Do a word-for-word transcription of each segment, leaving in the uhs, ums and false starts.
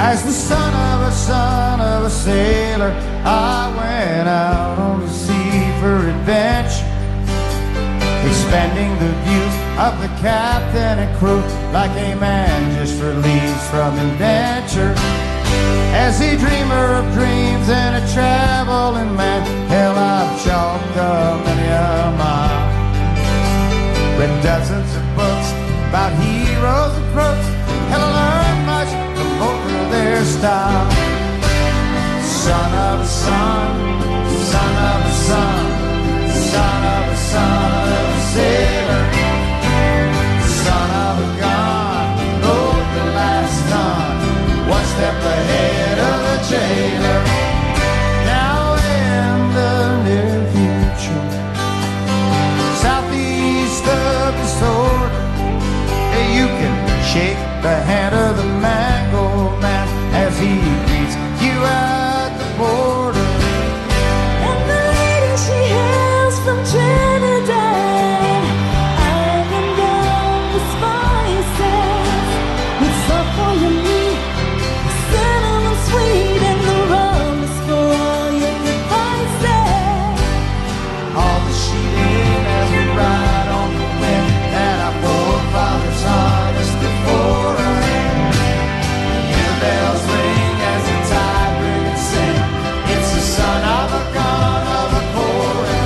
As the son of a son of a sailor, I went out on the sea for adventure, expanding the views of the captain and crew like a man just released from indenture. As a dreamer of dreams and a traveling man, hell, I've chalked up many a mile, read dozens of books about heroes and crooks. Hell, I learned much from both of their style. Son of a son, son of a son, son of a son of a sailor, son of a gun, rode the last ton, one step ahead of the jailer. Now in the near future, southeast of disorder, you can shake the hand of the mango man as he greets you at the border. And the lady she hails from Trinidad, island down the spices, with stuff for your meat, cinnamon sweet, and the rum is for all your good vices. All the sheeting as we ride on the wind that our forefathers harvested for us. Hear bells ring as the tide brings sing. It's the son of a gun of a chorus.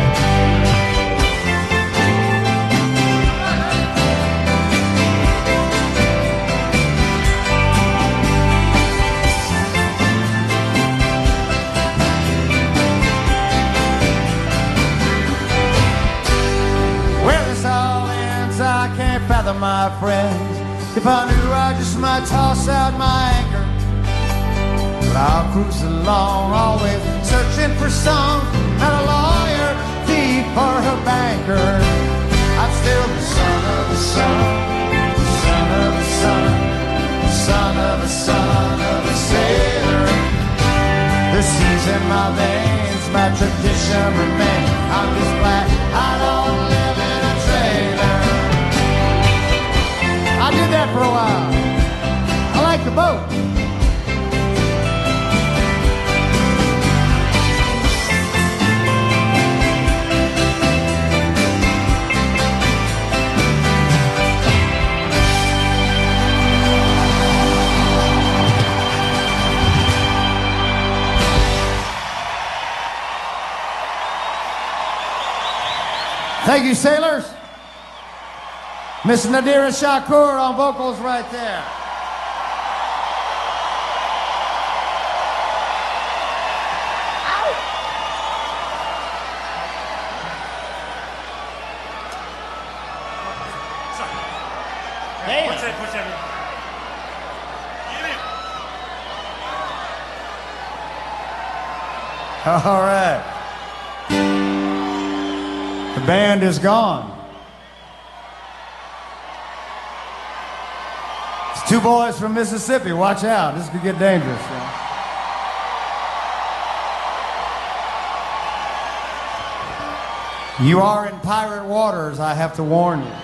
Where this all ends, I can't fathom, my friends. If I knew, I just might toss out my anchor. But I'll cruise along, always searching for some, not a lawyer, thief, or a banker. I'm still the son of a son, son of a son, son of a son of a sailor. The seas in my veins, my tradition remains. I'm just glad I don't live in a trailer. I did that for a while. I like the boat. Thank you, sailors. Miss Nadira Shakur on vocals right there. Hey. Push it, push it. Get it. All right. The band is gone. It's two boys from Mississippi. Watch out. This could get dangerous. You are in pirate waters, I have to warn you.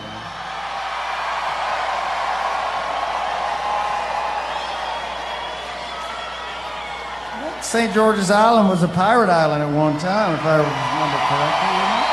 Saint George's Island was a pirate island at one time, if I remember correctly.